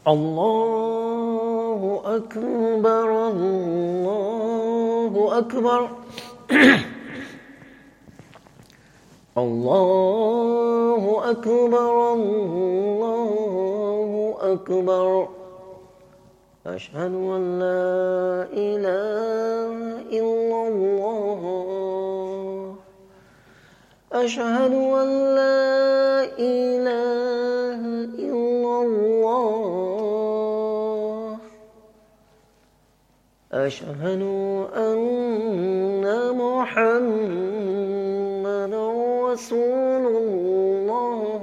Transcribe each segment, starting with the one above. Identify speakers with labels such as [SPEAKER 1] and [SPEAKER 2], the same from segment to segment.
[SPEAKER 1] الله أكبر الله أكبر الله أكبر الله أكبر أشهد أن لا إله إلا الله أشهد أن لا إله إلا الله أشهد أن محمدا رسول الله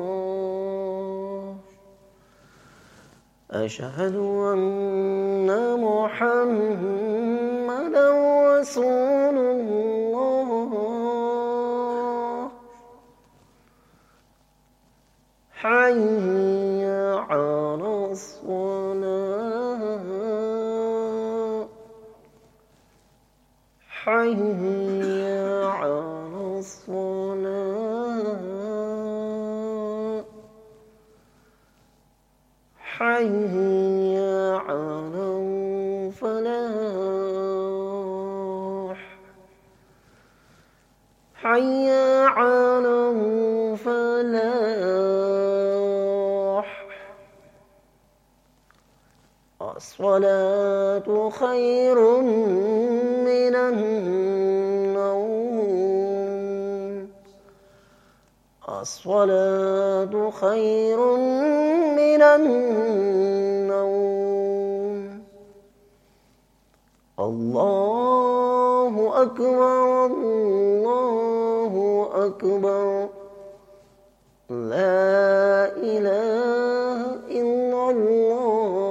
[SPEAKER 1] أشهد أن محمدا رسول الله حي على الصلاة حي على الصلاة حي على الفلاح حي على الفلاح الصلاة خير من النوم الصلاة خير من النوم الله أكبر الله أكبر لا إله إلا الله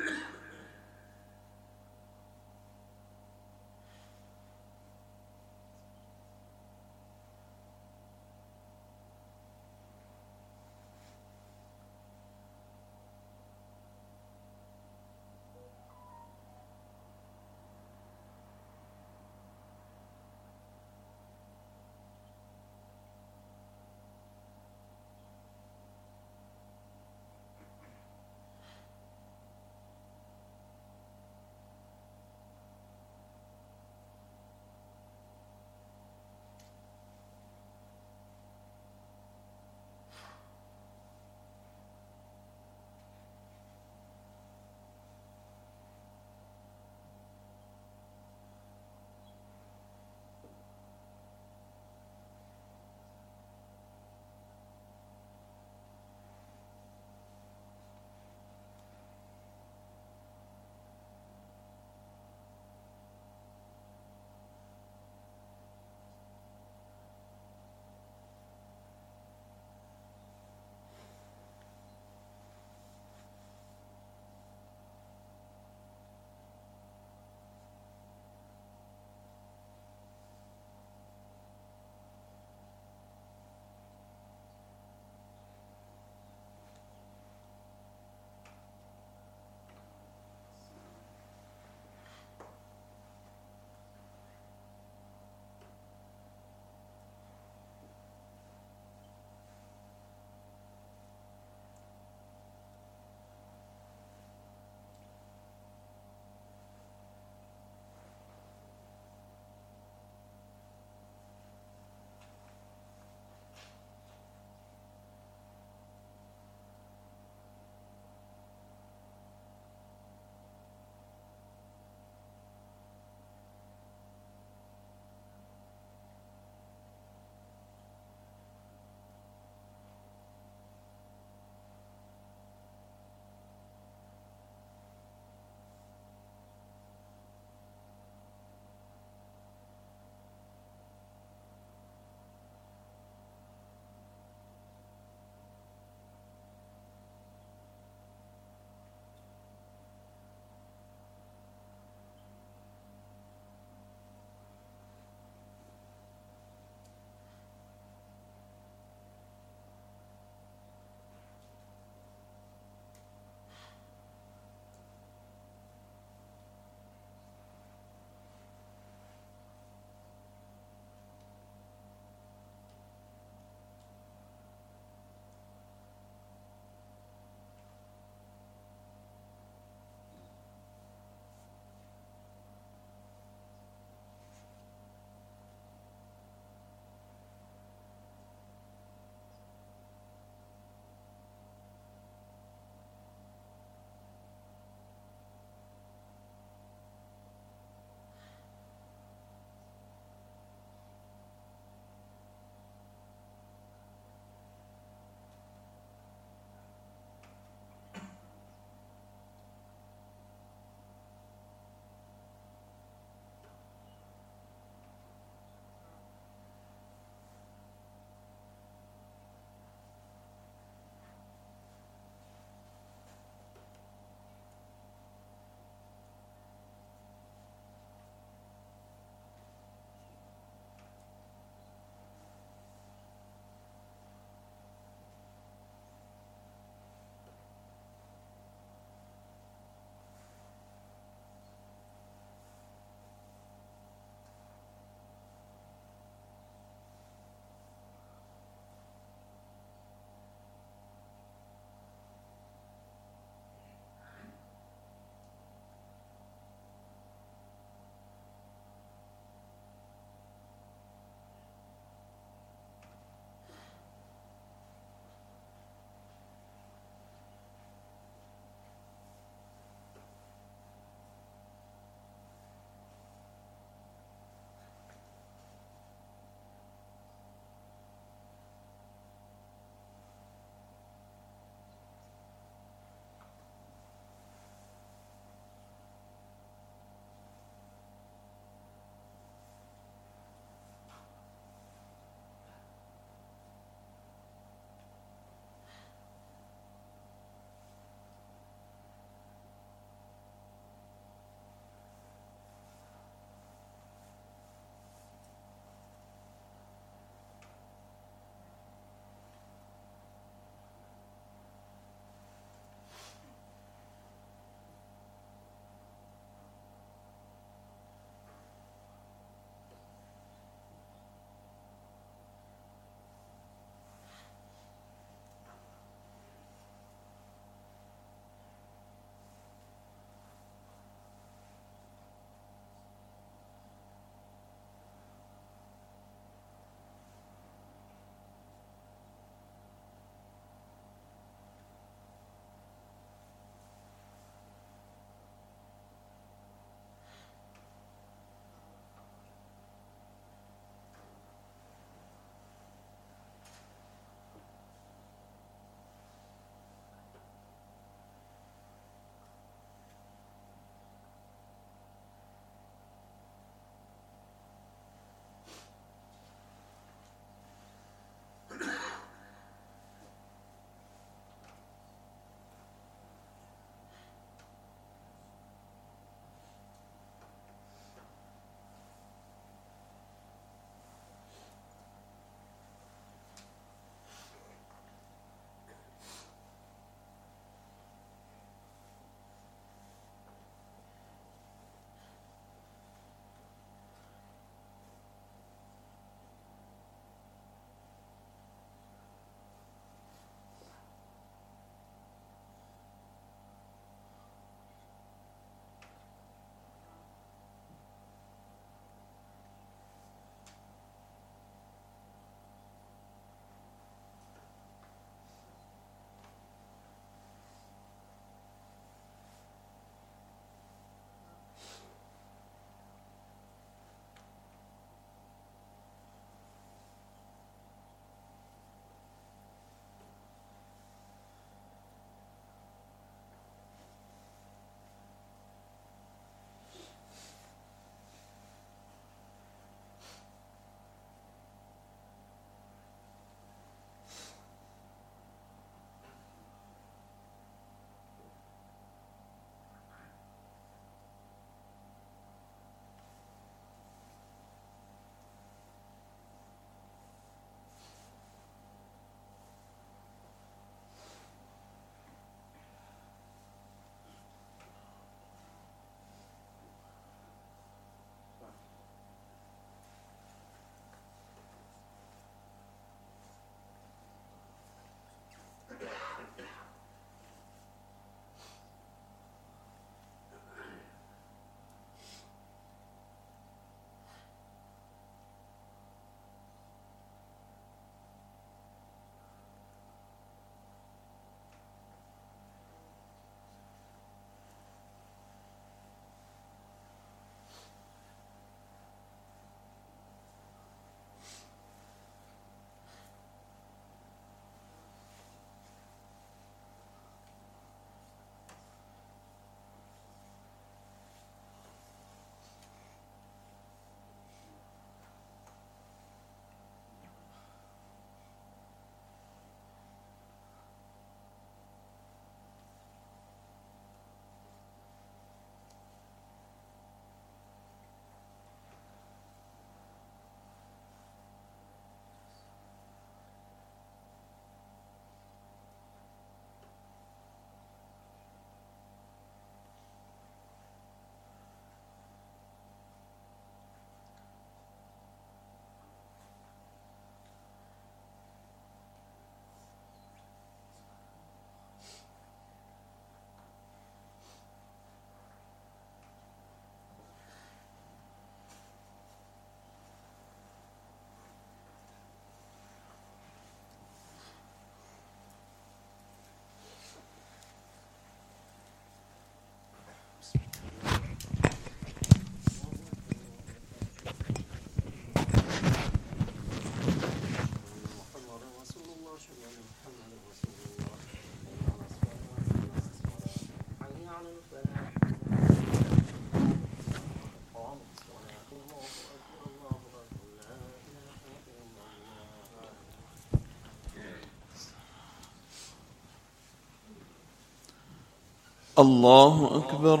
[SPEAKER 2] الله أكبر.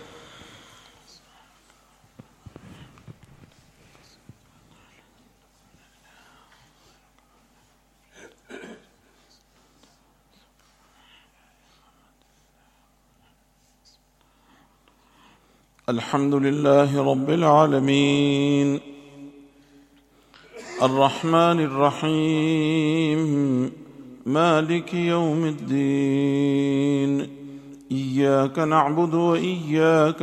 [SPEAKER 2] الحمد لله رب العالمين الرحمن الرحيم مالك يوم الدين إياك نعبد وإياك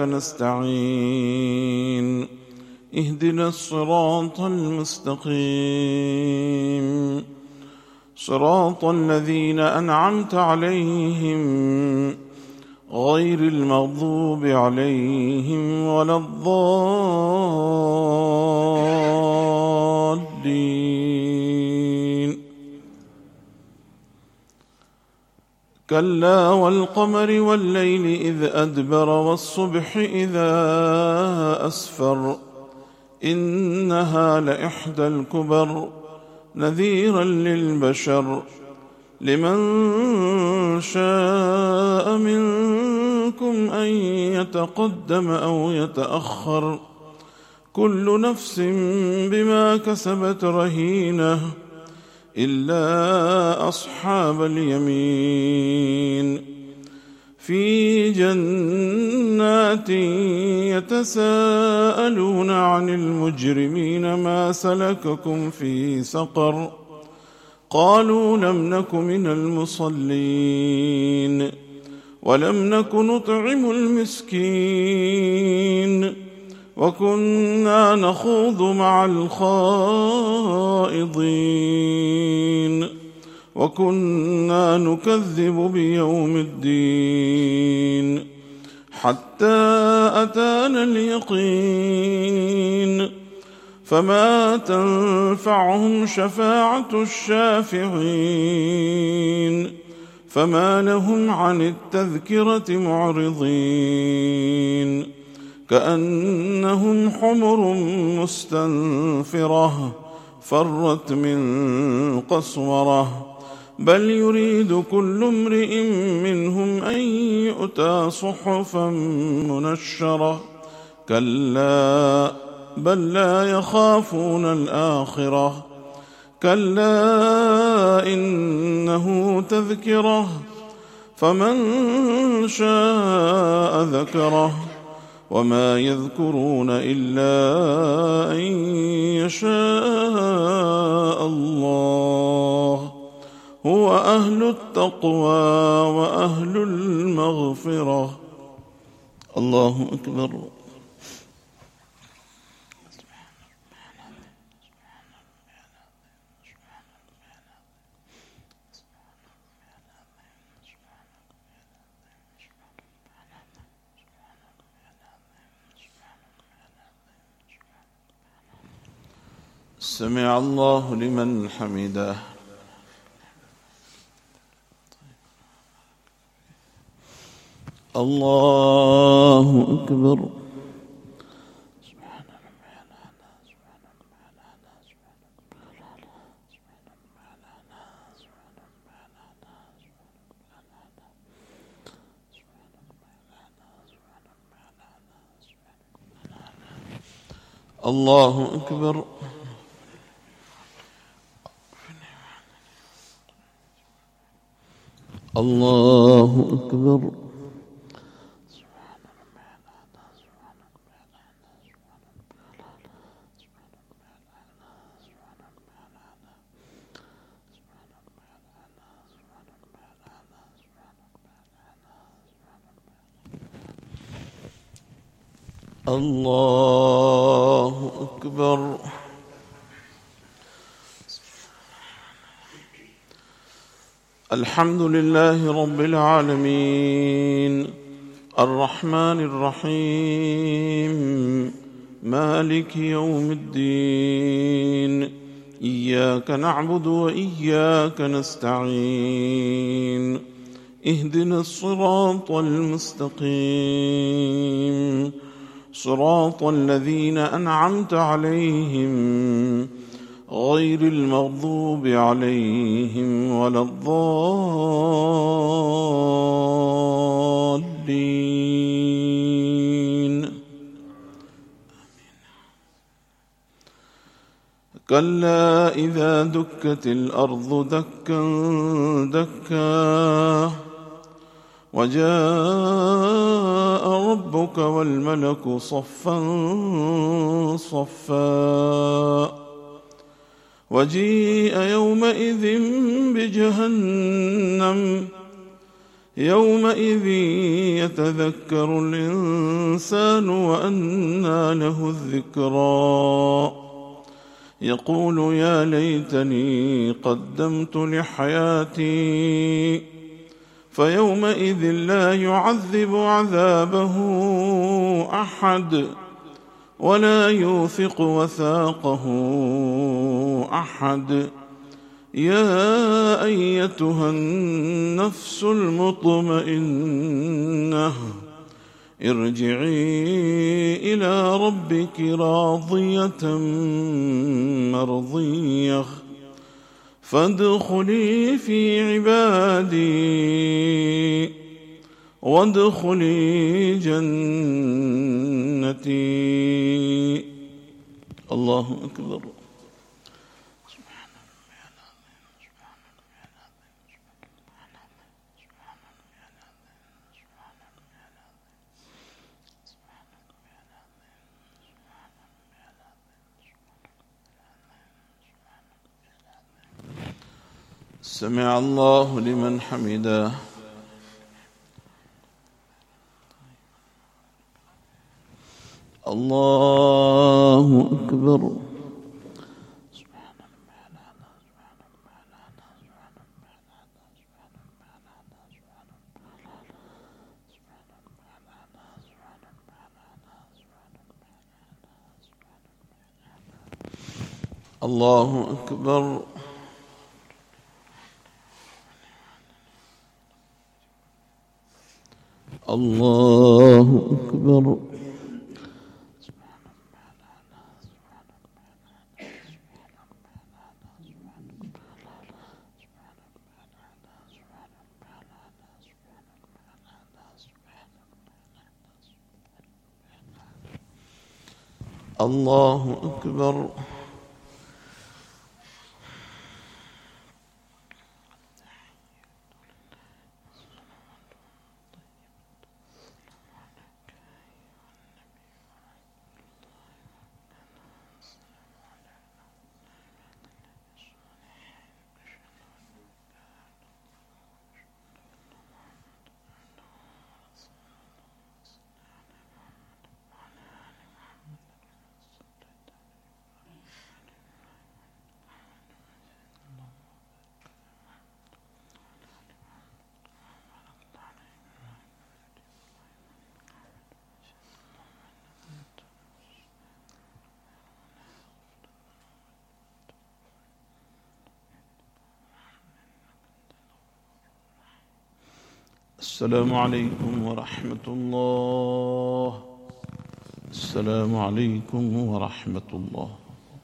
[SPEAKER 2] نستعين اهدنا الصراط المستقيم صراط الذين أنعمت عليهم غير المغضوب عليهم ولا الضالين. كلا والقمر والليل إذ أدبر والصبح إذا أسفر إنها لإحدى الكبر نذيرا للبشر لمن شاء منكم أن يتقدم أو يتأخر كل نفس بما كسبت رهينة إلا أصحاب اليمين في جنات يتساءلون عن المجرمين ما سلككم في سقر قالوا لم نك من المصلين ولم نك نطعم المسكين وكنا نخوض مع الخائضين وكنا نكذب بيوم الدين حتى أتانا اليقين فما تنفعهم شفاعة الشافعين فما لهم عن التذكرة معرضين كأنهم حمر مستنفرة فرت من قسورة بل يريد كل امرئ منهم أن يؤتى صحفا منشرة كلا بل لا يخافون الآخرة كلا إنه تذكرة فمن شاء ذكره وما يذكرون إلا أن يشاء الله هو أهل التقوى وأهل المغفرة. الله أكبر. سمع الله لمن حمده. الله أكبر. الله أكبر. الله أكبر. الله أكبر. الحمد لله رب العالمين الرحمن الرحيم مالك يوم الدين إياك نعبد وإياك نستعين اهدنا الصراط المستقيم صراط الذين أنعمت عليهم غير المغضوب عليهم ولا الضالين. الضالين. كلا إذا دكت الأرض دكا دكا وجاء ربك والملك صفا صفا وجيء يومئذ بجهنم يومئذ يتذكر الإنسان وأنى له الذكرى يقول يا ليتني قدمت لحياتي فيومئذ لا يعذب عذابه أحد ولا يوثق وثاقه أحد. يا أيتها النفس المطمئنة ارجعي إلى ربك راضية مرضية فادخلي في عبادي وادخلي جنتي. الله أكبر. سمع الله لمن حمده. الله أكبر. الله أكبر. الله أكبر. الله أكبر. السلام عليكم ورحمة الله. السلام عليكم ورحمة الله.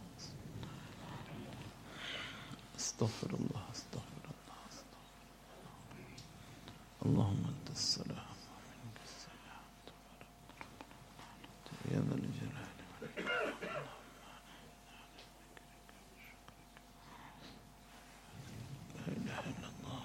[SPEAKER 2] استغفر الله استغفر الله استغفر الله. اللهم أنت السلام ومنك السلام يا ذا الجلال والإكرام. لا إله إلا الله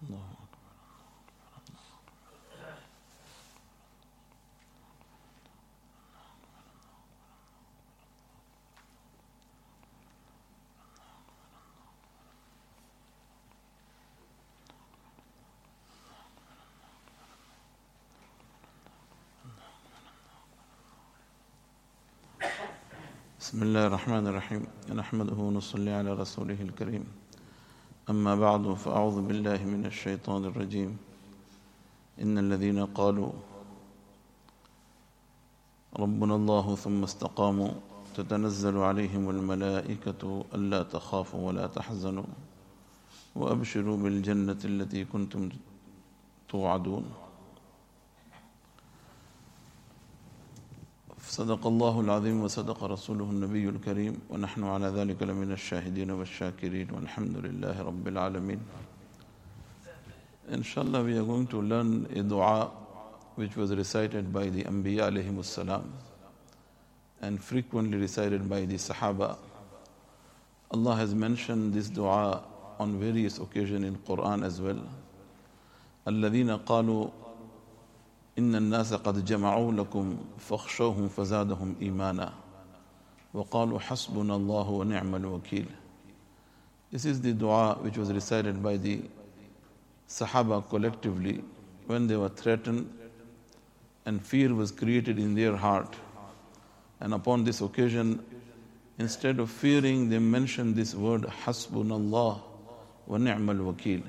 [SPEAKER 2] الله. بسم الله الرحمن الرحيم نحمده ونصلي على رسوله الكريم أما بعد فأعوذ بالله من الشيطان الرجيم إن الذين قالوا ربنا الله ثم استقاموا تتنزل عليهم الملائكة ألا تخافوا ولا تحزنوا وأبشروا بالجنة التي كنتم توعدون صدق الله العظيم وصدق رسوله النبي الكريم ونحن على ذلك لمن الشاهدين والشاكرين والحمد لله رب العالمين. Inshallah, we are going to learn a dua which was recited by the Anbiya alayhimus salam and frequently recited by the Sahaba. Allah has mentioned this dua on various occasions in Quran as well. الذين قالوا إن الناس قد جمعوا لكم فاخشوهم فزادهم إيمانا وقالوا حسبنا الله ونعم الوكيل. This is the dua which was recited by the Sahaba collectively when they were threatened and fear was created in their heart. And upon this occasion, instead of fearing, they mentioned this word Hasbunallah wa ni'mal wakil.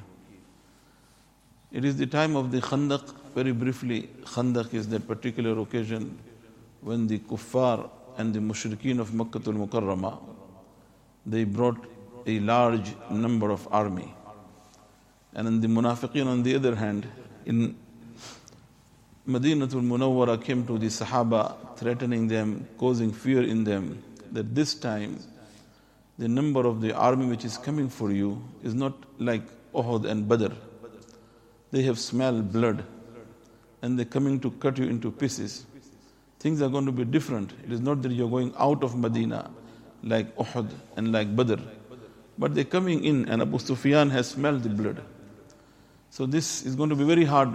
[SPEAKER 2] It is the time of the Khandaq. Very briefly, Khandaq is that particular occasion when the kuffar and the mushrikeen of Makkatul Mukarramah, they brought a large number of army. And then the munafiqeen on the other hand, in Madinatul Munawwara came to the Sahaba, threatening them, causing fear in them, that this time the number of the army which is coming for you is not like Uhud and Badr. They have smelled blood and they're coming to cut you into pieces. Things are going to be different. It is not that you're going out of Medina like Uhud and like Badr, but they're coming in and Abu Sufyan has smelled the blood. So this is going to be very hard.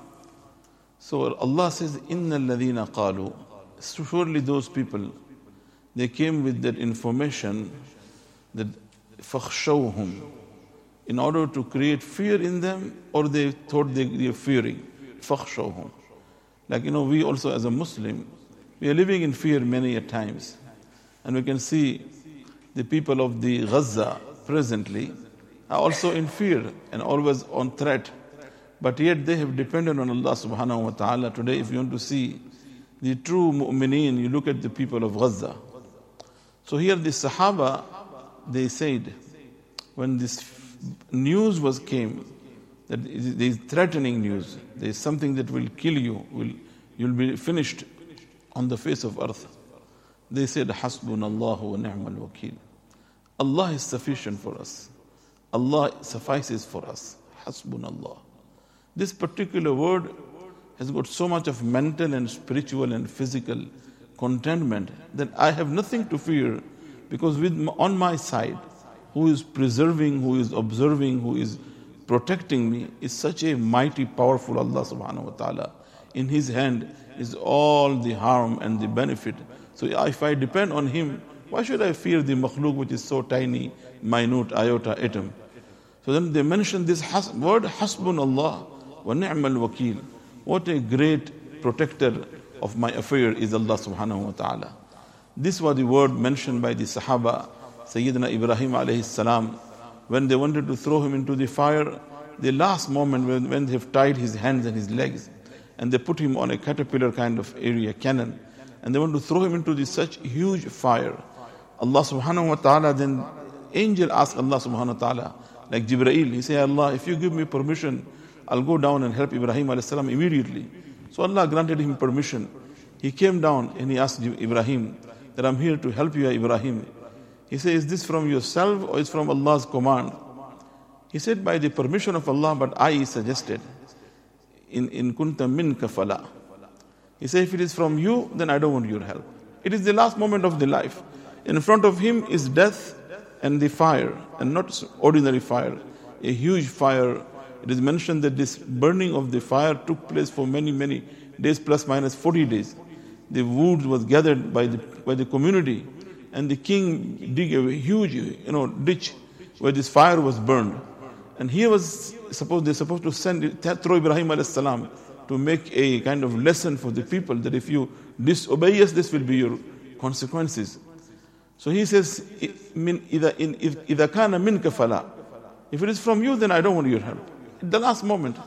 [SPEAKER 2] So Allah says, Inna alladhina qalu, surely those people, they came with that information that fakhshawhum, in order to create fear in them, or they thought they are fearing. Fakhshawhum. Like, we also as a Muslim, we are living in fear many a times. And we can see the people of the Gaza presently are also in fear and always on threat. But yet they have depended on Allah subhanahu wa ta'ala. Today, if you want to see the true mu'mineen, you look at the people of Gaza. So here the Sahaba, they said, when this news came, that there is threatening news, there is something that will kill you, you'll be finished on the face of earth. They said, Hasbunallahu wa ni'mal wakil. Allah is sufficient for us. Allah suffices for us. Hasbunallah. This particular word has got so much of mental and spiritual and physical contentment that I have nothing to fear, because on my side, who is preserving, who is observing, who is protecting me is such a mighty, powerful Allah subhanahu wa ta'ala. In His hand is all the harm and the benefit. So if I depend on Him, why should I fear the makhluk which is so tiny, minute, iota, atom? So then they mention this word, Hasbunallah wa ni'mal wakil. What a great protector of my affair is Allah subhanahu wa ta'ala. This was the word mentioned by the Sahaba, Sayyidina Ibrahim alayhi salam, when they wanted to throw him into the fire, the last moment when they have tied his hands and his legs, and they put him on a caterpillar kind of area, cannon, and they want to throw him into such huge fire. Allah subhanahu wa ta'ala, then angel asked Allah subhanahu wa ta'ala, like Jibreel, he said, Allah, if you give me permission, I'll go down and help Ibrahim alayhi salam immediately. So Allah granted him permission. He came down and he asked Ibrahim that I'm here to help you, Ibrahim. He said, is this from yourself or is from Allah's command? He said, by the permission of Allah, but I suggested, in kunta minka fala. He said, if it is from you, then I don't want your help. It is the last moment of the life. In front of him is death and the fire, and not ordinary fire, a huge fire, It is mentioned that this burning of the fire took place for many, many days, plus minus 40 days. The wood was gathered by the community, and the king dig a huge, ditch where this fire was burned. And here they're supposed to throw Ibrahim alayhi salam to make a kind of lesson for the people that if you disobey us, this will be your consequences. So he says, إِذَا كَانَ مِنْكَ فَلَا. If it is from you, then I don't want your help. At the last moment.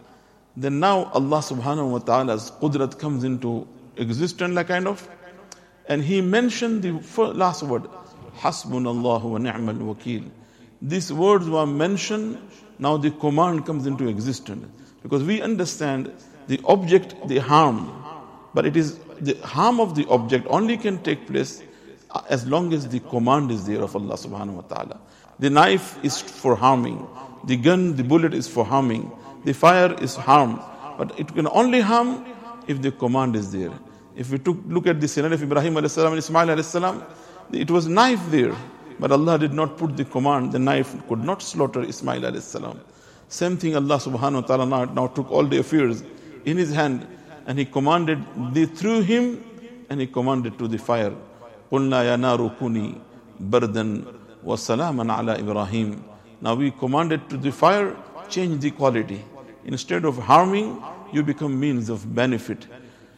[SPEAKER 2] Then now Allah subhanahu wa ta'ala's qudrat comes into existence, like kind of, and he mentioned the last word, Hasbunallahu wa ni'mal wakeel. These words were mentioned, now the command comes into existence. Because we understand the object, the harm, but it is the harm of the object only can take place as long as the command is there of Allah subhanahu wa ta'ala. The knife is for harming, the gun, the bullet is for harming, the fire is harm, but it can only harm if the command is there. If we look at the scenario of Ibrahim alayhi salam and Ismail alayhi salam, it was knife there, but Allah did not put the command. The knife could not slaughter Ismail alayhi salam. Same thing, Allah subhanahu wa ta'ala now took all the affairs in his hand, and he commanded through him, and he commanded to the fire, قُلْنَا يَا نَارُ كُونِي بَرْدًا وَسَلَامًا عَلَى إِبْرَاهِيمَ. Now we commanded to the fire, change the quality. Instead of harming, you become means of benefit.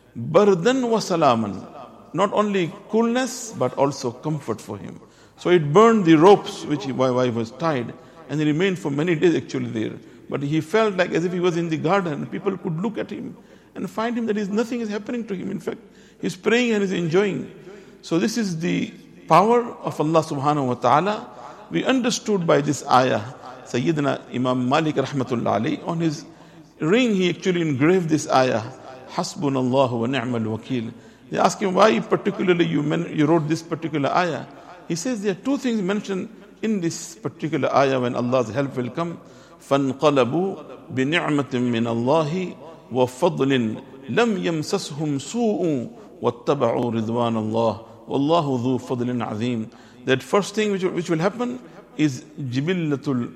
[SPEAKER 2] Bardan wa salaman. Not only coolness, but also comfort for him. So it burned the ropes which his wife was tied, and he remained for many days actually there. But he felt like as if he was in the garden. People could look at him and find him that nothing is happening to him. In fact, he's praying and he's enjoying. So this is the power of Allah subhanahu wa ta'ala. We understood by this ayah. Sayyidina Imam Malik rahmatullah alayhi, on his ring he actually engraved this ayah, Hasbunallahu wa ni'mal wakeel. They asked him why particularly you wrote this particular ayah. He says there are two things mentioned in this particular ayah when Allah's help will come. فَانْقَلَبُوا بِنِعْمَةٍ مِّنَ اللَّهِ وَفَضْلٍ لَمْ يَمْسَسْهُمْ سُوءٌ وَاتَّبَعُوا رِضْوَانَ اللَّهِ وَاللَّهُ ذُو فَضْلٍ عَظِيمٍ. That first thing which will happen is jibillatul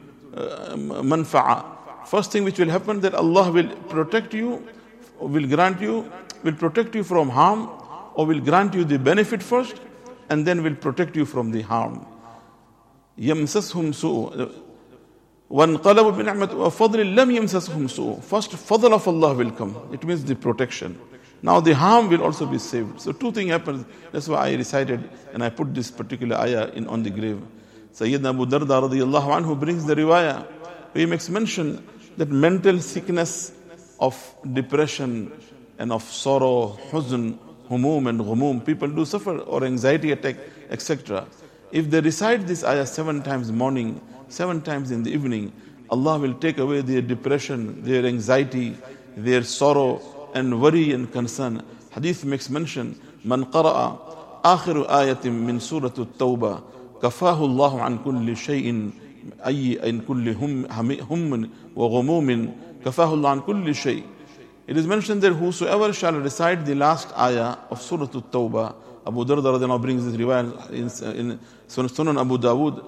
[SPEAKER 2] manfa'a. First thing which will happen, that Allah will protect you, will protect you from harm, or will grant you the benefit first, and then will protect you from the harm. يَمْسَسْهُمْ سُوءٌ وَانْقَلَبُوا بِنِعْمَةٍ وَفَضْلٍ لَمْ يَمْسَسْهُمْ سُوءٌ. First, fadl of Allah will come. It means the protection. Now the harm will also be saved. So two things happen. That's why I recited and I put this particular ayah on the grave. Sayyidina Abu Darda radiyallahu anhu brings the riwayah where he makes mention that mental sickness of depression and of sorrow, huzn, humum and ghumum, people do suffer, or anxiety attack, etc. If they recite this ayah 7 times morning, 7 times in the evening, Allah will take away their depression, their anxiety, their sorrow and worry and concern. Hadith makes mention, Man qara'a akhiru ayatim min suratul tawbah kafahu Allahu an kulli shay'in in kulli hummin wa ghumumin kafahu Allah an kulli shay'. It is mentioned that whosoever shall recite the last ayah of Surah At-Tawbah, Abu Darda radhiyallahu brings this riwayah in Sunan Abu Dawood.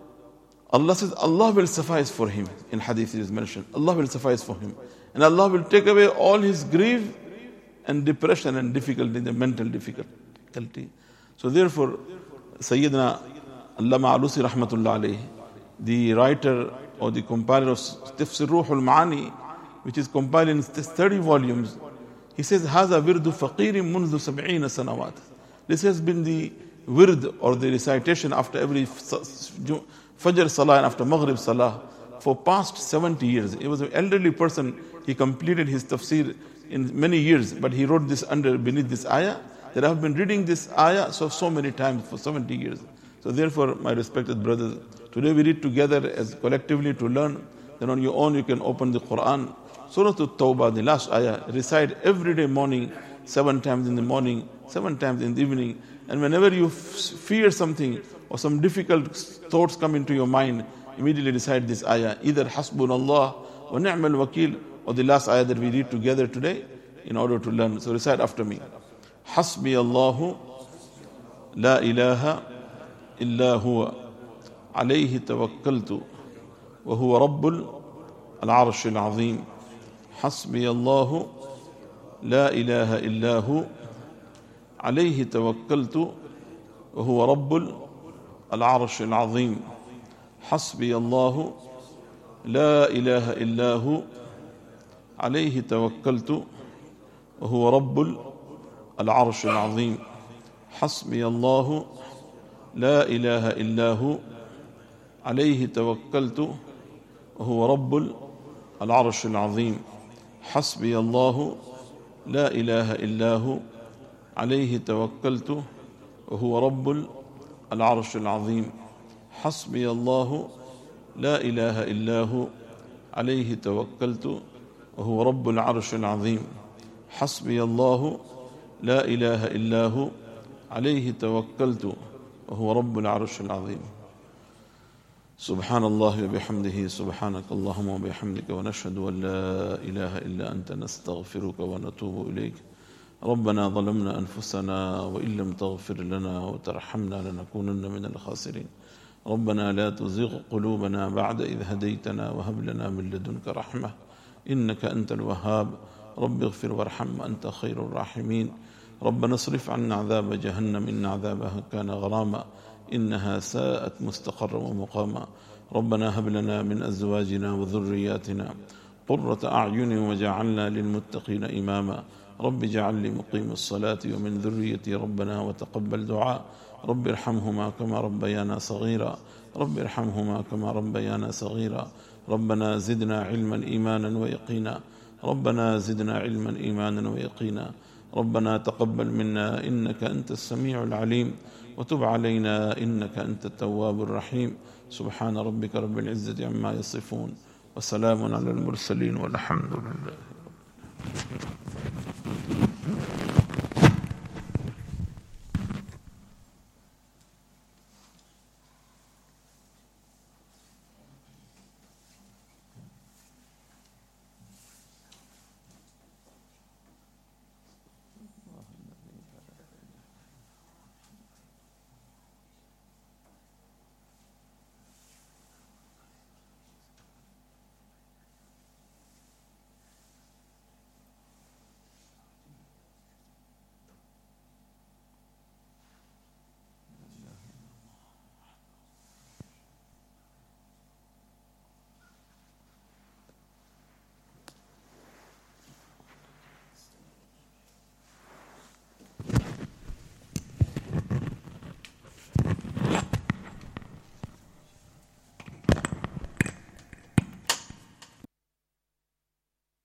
[SPEAKER 2] Allah says Allah will suffice for him. In hadith it is mentioned, Allah will suffice for him. And Allah will take away all his grief and depression and difficulty, the mental difficulty. So therefore, Sayyidina Allama Alusi rahmatullah alayhi, the writer or the compiler of Tafsir Ruhul Ma'ani, which is compiled in 30 volumes, he says, هَذَا وِرْدُ فَقِيرٍ مُنْذُ 70 سَنَوَاتٍ. This has been the wird or the recitation after every Fajr Salah and after Maghrib Salah for past 70 years. He was an elderly person. He completed his tafsir in many years, but he wrote this beneath this ayah, that I have been reading this ayah so many times for 70 years. So therefore, my respected brothers, today we read together as collectively to learn. Then on your own you can open the Quran. Surah At-Tawbah, the last ayah, recite every day morning, 7 times in the morning, 7 times in the evening. And whenever you fear something or some difficult thoughts come into your mind, immediately recite this ayah, either Hasbunallah wa ni'mal wakeel, or the last ayah that we read together today in order to learn. So recite after me. Hasbi Allahu la ilaha illa huwa alayhi tawakkaltu wa huwa rabbul العرش العظيم حسبي الله لا إله إلا هو عليه توكلت وهو رب العرش العظيم حسبي الله لا إله إلا هو عليه توكلت وهو رب العرش العظيم حسبي الله لا إله إلا هو عليه توكلت وهو رب العرش العظيم حسبي الله لا إله إلا هو عليه توكلت وهو رب العرش العظيم حسبي الله لا إله إلا هو عليه توكلت وهو رب العرش العظيم حسبي الله لا إله إلا هو عليه توكلت وهو رب العرش العظيم. سبحان الله وبحمده سبحانك اللهم وبحمدك ونشهد أن لا إله إلا أنت نستغفرك ونتوب إليك. ربنا ظلمنا أنفسنا وإن لم تغفر لنا وترحمنا لنكونن من الخاسرين. ربنا لا تزغ قلوبنا بعد إذ هديتنا وهب لنا من لدنك رحمة إنك أنت الوهاب. رب اغفر وارحم وأنت خير الراحمين. ربنا اصرف عنا عذاب جهنم إن عذابها كان غراما إنها ساءت مستقرا ومقاما. ربنا هب لنا من أزواجنا وذرياتنا قرة أعين وجعلنا للمتقين إماما. رب اجعل لي مقيم الصلاة ومن ذريتي ربنا وتقبل دعاء. رب ارحمهما كما ربيانا صغيرا. رب ارحمهما كما ربيانا صغيرا. ربنا زدنا علما إيمانا ويقينا. ربنا زدنا علما إيمانا ويقينا. ربنا تقبل منا إنك أنت السميع العليم وتب علينا إنك أنت التواب الرحيم. سبحان ربك رب العزة عما يصفون وسلام على المرسلين والحمد لله.